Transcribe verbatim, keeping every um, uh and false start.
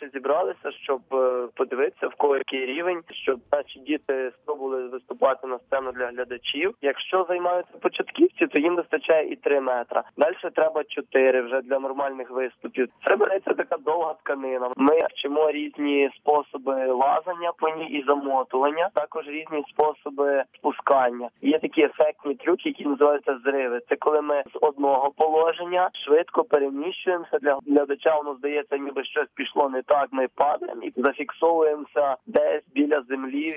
хлопці зібралися, щоб подивитися, в кого який рівень, щоб наші діти спробували виступати на сцену для глядачів. Якщо займаються початківці, то їм вистачає і три метра. Далі треба чотири вже для нормальних виступів. Це береться така довга тканина. Ми вчимо різні способи лазання по ній і замотування, також різні способи спускання. Є такі ефектні трюки, які називаються зриви. Це коли ми з одного положення швидко переміщуємося. Для глядача воно здається, ніби щось пішло не так, ми падаємо і зафіксовуємося десь біля землі.